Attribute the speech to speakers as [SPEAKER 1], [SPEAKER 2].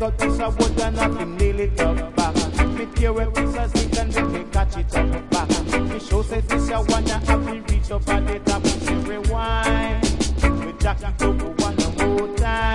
[SPEAKER 1] cut piece of wood and have him nail it up back. Me tear a piece of stick and then me catch it up back. Me show say this a one that have me reach up at the top. Me say rewind, we jack it up one more time.